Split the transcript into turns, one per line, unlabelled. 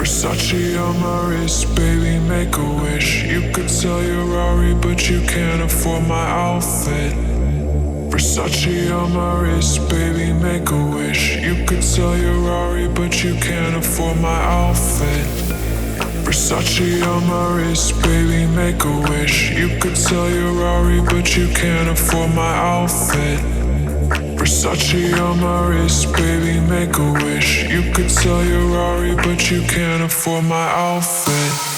Versace on my wrist, baby, make a wish. You could sell your Rari, but you can't afford my outfit. Versace on my wrist, baby, make a wish. You could sell your Rari, but you can't afford my outfit. Versace on my wrist, baby, make a wish. You could sell your Rari, but you can't afford my outfit. Versace on my wrist, baby, make a wish. You could sell your Rari, but you can't afford my outfit.